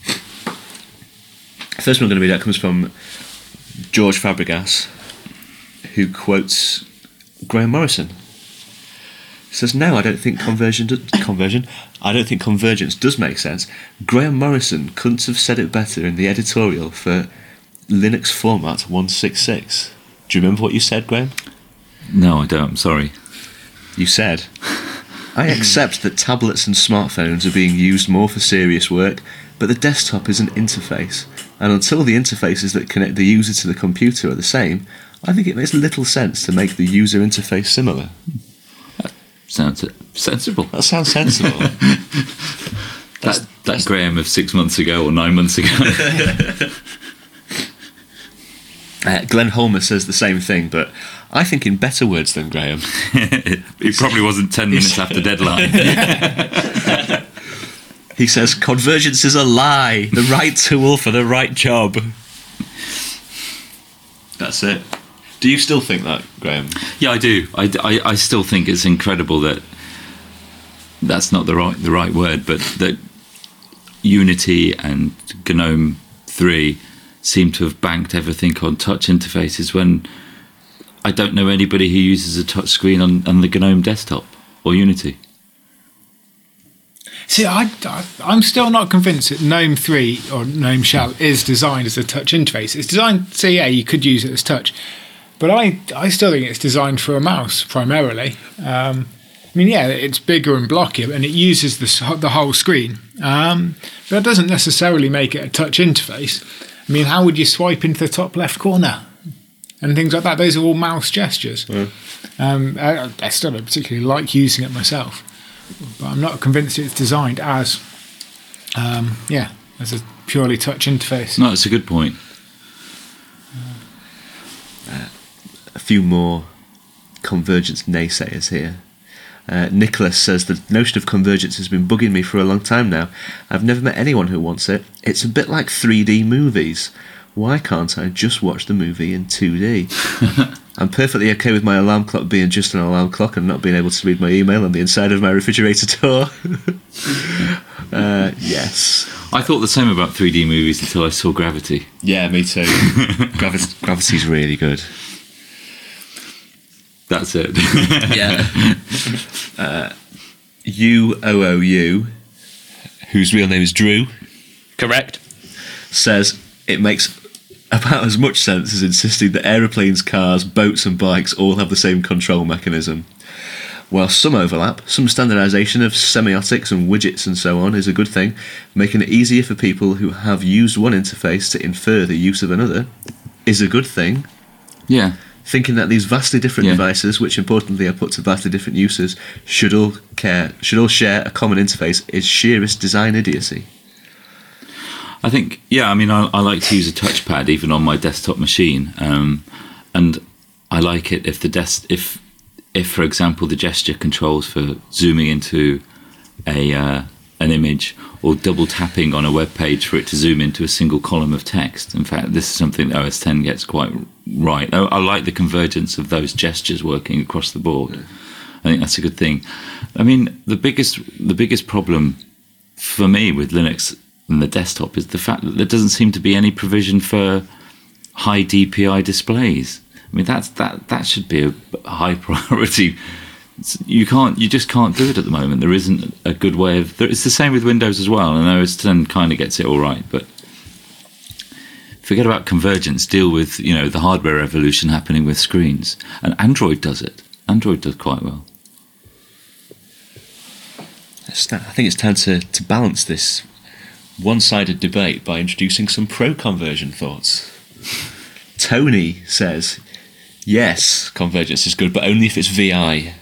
I'm going to read out comes from George Fabregas, who quotes Graham Morrison. He says, "No, I don't think I don't think convergence does make sense. Graham Morrison couldn't have said it better in the editorial for Linux Format 166. Do you remember what you said, Graham? No, I don't. I'm sorry. You said, I accept that tablets and smartphones are being used more for serious work, but the desktop is an interface, and until the interfaces that connect the user to the computer are the same, I think it makes little sense to make the user interface similar." Sounds sensible. That sounds sensible. That's Graham of 6 months ago or 9 months ago. Glenn Holmer says the same thing, but I think in better words than Graham. It probably wasn't 10 minutes after deadline. He says, "Convergence is a lie. The right tool for the right job." That's it. Do you still think that, Graham? Yeah, I do. I still think it's incredible that's not the right word, but that Unity and GNOME 3 seem to have banked everything on touch interfaces when I don't know anybody who uses a touch screen on the GNOME desktop or Unity. See, I'm still not convinced that GNOME 3 or GNOME Shell is designed as a touch interface. It's designed, so yeah, you could use it as touch, but I still think it's designed for a mouse primarily. I mean, yeah, it's bigger and blockier, and it uses the whole screen, but that doesn't necessarily make it a touch interface. I mean, how would you swipe into the top left corner and things like that? Those are all mouse gestures. Yeah. I still don't particularly like using it myself, but I'm not convinced it's designed as as a purely touch interface. No, it's a good point. A few more convergence naysayers here. Nicholas says the notion of convergence has been bugging me for a long time now. I've never met anyone who wants it. It's a bit like 3D movies. Why can't I just watch the movie in 2D? I'm perfectly okay with my alarm clock being just an alarm clock and not being able to read my email on the inside of my refrigerator door. Yes. I thought the same about 3D movies until I saw Gravity. Yeah, me too. Gravity's really good. That's it. Yeah. UOOU, whose real name is Drew, Correct. says it makes about as much sense as insisting that aeroplanes, cars, boats and bikes all have the same control mechanism. While some overlap, some standardisation of semiotics and widgets and so on is a good thing, making it easier for people who have used one interface to infer the use of another is a good thing. Yeah. Thinking that these vastly different devices, which importantly are put to vastly different uses, should all share a common interface is sheerest design idiocy. I think, I mean, I like to use a touchpad even on my desktop machine, and I like it if if for example the gesture controls for zooming into an image or double tapping on a web page for it to zoom into a single column of text. In fact, this is something that OS X gets quite right. I like the convergence of those gestures working across the board. I think that's a good thing. I mean, the biggest problem for me with Linux and the desktop is the fact that there doesn't seem to be any provision for high DPI displays. I mean, that should be a high priority. You just can't do it at the moment. There isn't a good way of. It's the same with Windows as well, and OS X kind of gets it all right. But forget about convergence. Deal with the hardware revolution happening with screens, and Android does it. Android does quite well. I think it's time to balance this one-sided debate by introducing some pro-conversion thoughts. Tony says, yes, convergence is good, but only if it's VI.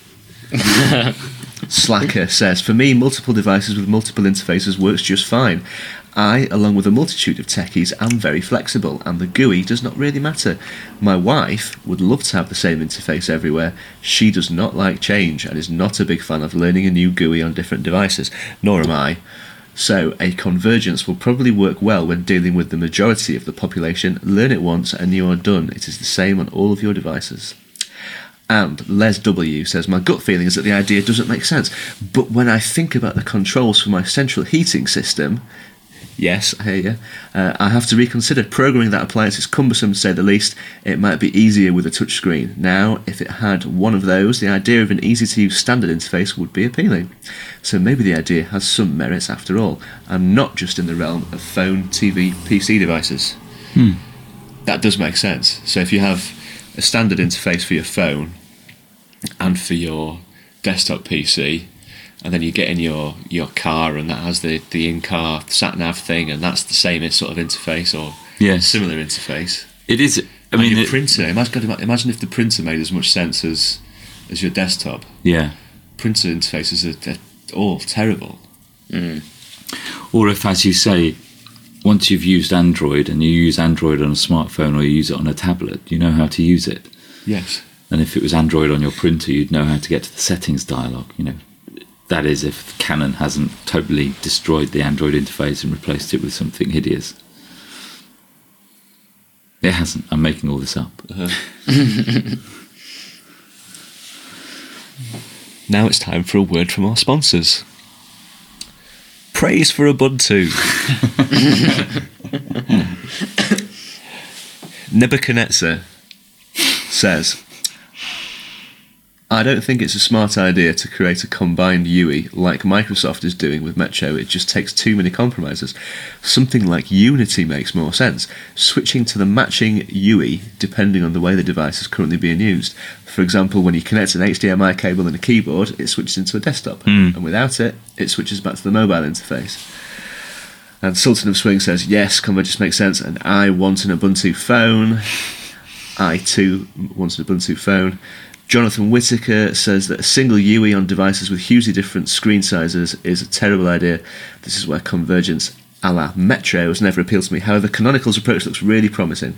Slacker says, for me, multiple devices with multiple interfaces works just fine. I, along with a multitude of techies, am very flexible, and the GUI does not really matter. My wife would love to have the same interface everywhere. She does not like change and is not a big fan of learning a new GUI on different devices, nor am I. So a convergence will probably work well when dealing with the majority of the population. Learn it once and you are done. It is the same on all of your devices. And Les W says, my gut feeling is that the idea doesn't make sense, but when I think about the controls for my central heating system, yes, I hear you, I have to reconsider. Programming that appliance is cumbersome, to say the least. It might be easier with a touchscreen. Now, if it had one of those, the idea of an easy-to-use standard interface would be appealing. So maybe the idea has some merits after all, and not just in the realm of phone, TV, PC devices. That does make sense. So if you have a standard interface for your phone and for your desktop PC, and then you get in your car and that has the in-car sat-nav thing, and that's the same sort of interface or similar interface. It is. I mean, your printer. Imagine if the printer made as much sense as your desktop. Yeah. Printer interfaces are all terrible. Or if, as you say, once you've used Android and you use Android on a smartphone or you use it on a tablet, you know how to use it. Yes. And if it was Android on your printer, you'd know how to get to the settings dialog. That is, if Canon hasn't totally destroyed the Android interface and replaced it with something hideous. It hasn't. I'm making all this up. Now it's time for a word from our sponsors. Praise for Ubuntu. Nebuchadnezzar says, I don't think it's a smart idea to create a combined UI like Microsoft is doing with Metro. It just takes too many compromises. Something like Unity makes more sense. Switching to the matching UI depending on the way the device is currently being used. For example, when you connect an HDMI cable and a keyboard, it switches into a desktop. And without it, it switches back to the mobile interface. And Sultan of Swing says, yes, convergence makes sense, and I want an Ubuntu phone. I too want an Ubuntu phone. Jonathan Whitaker says that a single UI on devices with hugely different screen sizes is a terrible idea. This is where convergence a la Metro has never appealed to me. However, Canonical's approach looks really promising.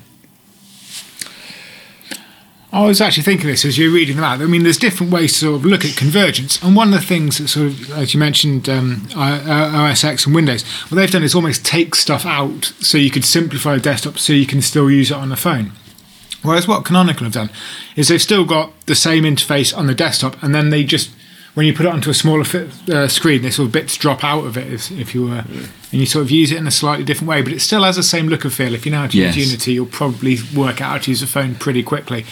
I was actually thinking this as you're reading them out. I mean, there's different ways to sort of look at convergence. And one of the things that sort of, as you mentioned, OS X and Windows, what they've done is almost take stuff out so you could simplify a desktop so you can still use it on the phone. Whereas what Canonical have done is they've still got the same interface on the desktop, and then they just, when you put it onto a smaller screen, they sort of bits drop out of it, if you were, and you sort of use it in a slightly different way, but it still has the same look and feel. If you know how to use Unity, you'll probably work out how to use the phone pretty quickly.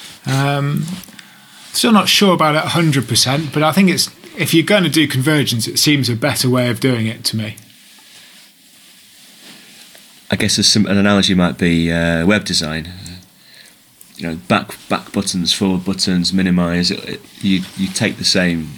Still not sure about it 100%, but I think it's, if you're going to do convergence, it seems a better way of doing it to me. I guess an analogy might be web design. You know, back buttons, forward buttons, minimise. You take the same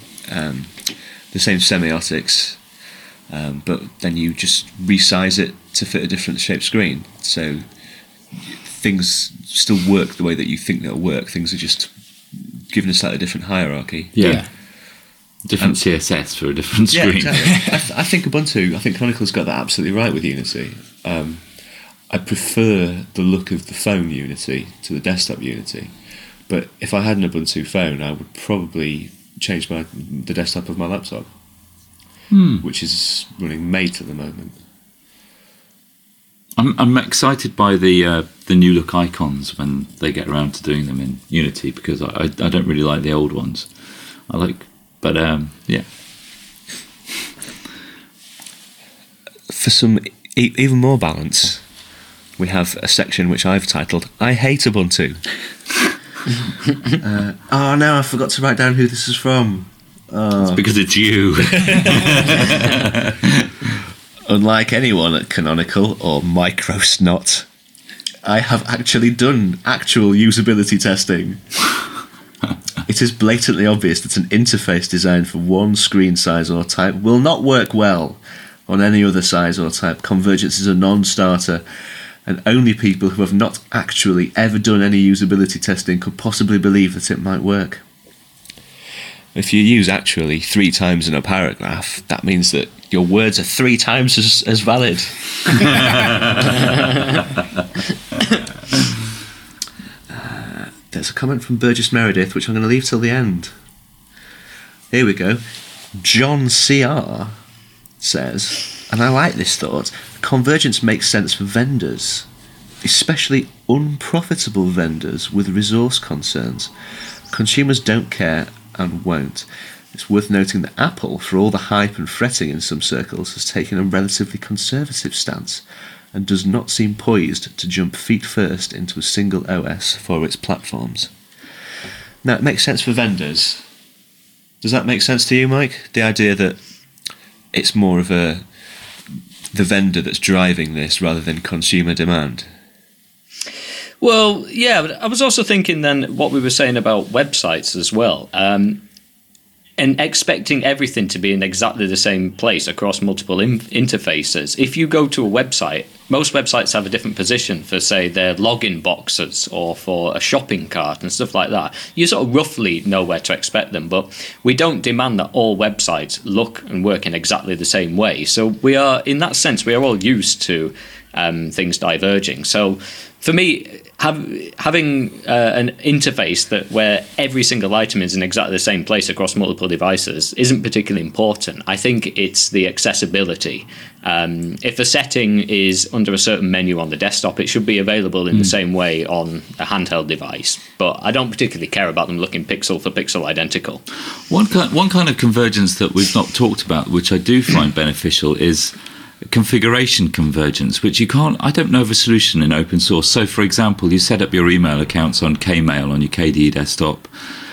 semiotics, but then you just resize it to fit a different shaped screen. So things still work the way that you think they'll work. Things are just given a slightly different hierarchy. Yeah. Different CSS for a different screen. Yeah, exactly. I think Canonical's got that absolutely right with Unity. I prefer the look of the phone Unity to the desktop Unity, but if I had an Ubuntu phone, I would probably change the desktop of my laptop, which is running Mate at the moment. I'm excited by the new look icons when they get around to doing them in Unity, because I don't really like the old ones. Yeah. For some even more balance, we have a section which I've titled "I Hate Ubuntu." Oh no, I forgot to write down who this is from. It's because it's you. Unlike anyone at Canonical or Microsnot, I have actually done actual usability testing. It is blatantly obvious that an interface designed for one screen size or type will not work well on any other size or type. Convergence is a non-starter, and only people who have not actually ever done any usability testing could possibly believe that it might work. If you use actually 3 times in a paragraph, that means that your words are 3 times as valid. There's a comment from Burgess Meredith, which I'm going to leave till the end. Here we go. John CR says, and I like this thought, convergence makes sense for vendors, especially unprofitable vendors with resource concerns. Consumers don't care and won't. It's worth noting that Apple, for all the hype and fretting in some circles, has taken a relatively conservative stance and does not seem poised to jump feet first into a single OS for its platforms. Now, it makes sense for vendors. Does that make sense to you, Mike? The idea that it's more of the vendor that's driving this rather than consumer demand? Well, yeah, but I was also thinking then what we were saying about websites as well. And expecting everything to be in exactly the same place across multiple interfaces. If you go to a website, most websites have a different position for, say, their login boxes or for a shopping cart and stuff like that. You sort of roughly know where to expect them, but we don't demand that all websites look and work in exactly the same way. So we are, in that sense, we are all used to things diverging. So for me, having an interface where every single item is in exactly the same place across multiple devices isn't particularly important. I think it's the accessibility. If a setting is under a certain menu on the desktop, it should be available in the same way on a handheld device. But I don't particularly care about them looking pixel for pixel identical. One kind of convergence that we've not talked about, which I do find beneficial, is configuration convergence, which I don't know of a solution in open source. So, for example, you set up your email accounts on Kmail on your KDE desktop.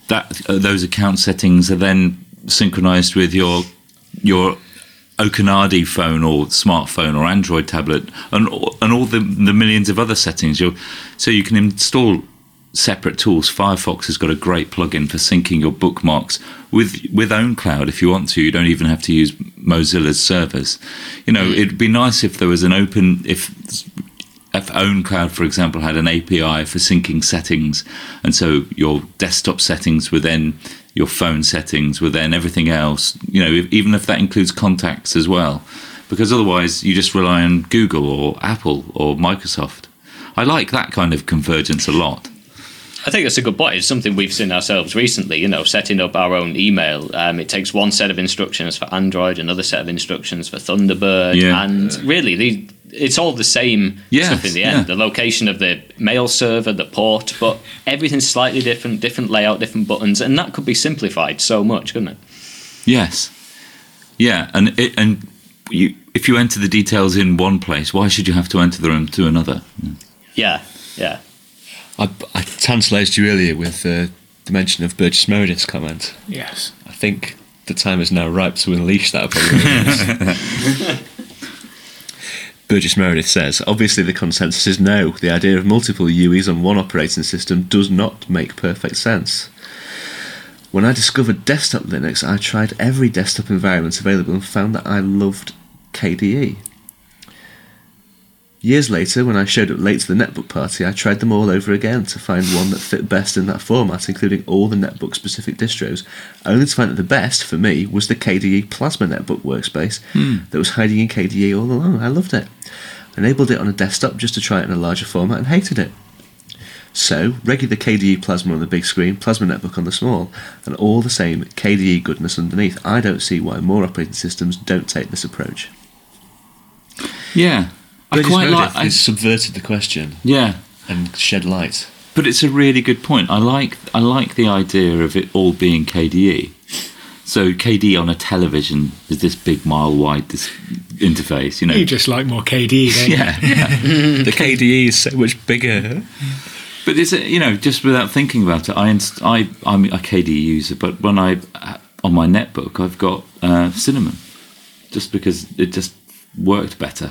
those account settings are then synchronized with your Okanadi phone or smartphone or Android tablet and all the millions of other settings. So you can install separate tools. Firefox has got a great plugin for syncing your bookmarks with OwnCloud if you want to. You don't even have to use Mozilla's servers. It'd be nice if there was if OwnCloud, for example, had an API for syncing settings, and so your desktop settings were then your phone settings were then everything else, even if that includes contacts as well, because otherwise you just rely on Google or Apple or Microsoft. I like that kind of convergence a lot. I think that's a good point. It's something we've seen ourselves recently, setting up our own email. It takes one set of instructions for Android, another set of instructions for Thunderbird, and really it's all the same stuff in the end. The location of the mail server, the port, but everything's slightly different layout, different buttons, and that could be simplified so much, couldn't it? Yes. Yeah, if you enter the details in one place, why should you have to enter them to another? Yeah. I tantalised you earlier with the mention of Burgess Meredith's comment. Yes. I think the time is now ripe to unleash that upon you. Burgess Meredith says, obviously the consensus is no. The idea of multiple UIs on one operating system does not make perfect sense. When I discovered desktop Linux, I tried every desktop environment available and found that I loved KDE. Years later, when I showed up late to the netbook party, I tried them all over again to find one that fit best in that format, including all the netbook-specific distros, only to find that the best, for me, was the KDE Plasma netbook workspace that was hiding in KDE all along. I loved it. I enabled it on a desktop just to try it in a larger format and hated it. So, regular KDE Plasma on the big screen, Plasma netbook on the small, and all the same KDE goodness underneath. I don't see why more operating systems don't take this approach. Yeah. Burgess Meredith has subverted the question, and shed light. But it's a really good point. I like the idea of it all being KDE. So KDE on a television is this big mile-wide interface. You just like more KDE, don't you? Yeah. The KDE is so much bigger. But is it just without thinking about it? I'm a KDE user, but when on my netbook I've got Cinnamon, just because it just worked better.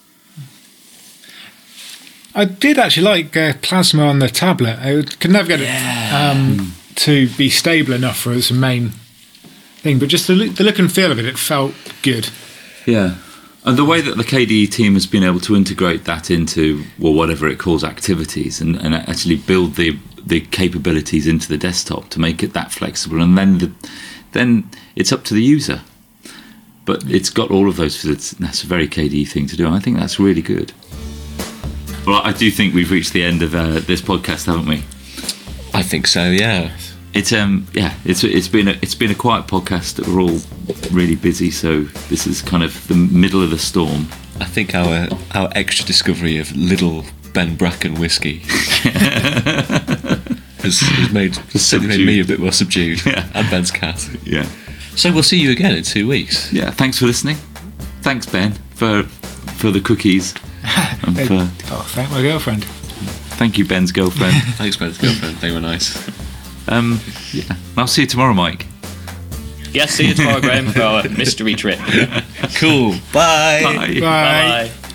I did actually like Plasma on the tablet. I could never get it to be stable enough for its main thing, but just the look and feel of it felt good. Yeah. And the way that the KDE team has been able to integrate that into, whatever it calls activities and actually build the capabilities into the desktop to make it that flexible, and then it's up to the user. But it's got all of those. That's a very KDE thing to do. I think that's really good. Well, I do think we've reached the end of this podcast, haven't we? I think so. Yeah. It's been a quiet podcast. We're all really busy, so this is kind of the middle of the storm. I think our extra discovery of little Ben Bracken whiskey has made me a bit more subdued, and Ben's cat. Yeah. So we'll see you again in 2 weeks. Yeah. Thanks for listening. Thanks, Ben, for the cookies. Thank my girlfriend. Thank you, Ben's girlfriend. Thanks, Ben's girlfriend. They were nice. I'll see you tomorrow, Mike. Yes, see you tomorrow, Graham, for our mystery trip. Cool. Bye. Bye. Bye. Bye.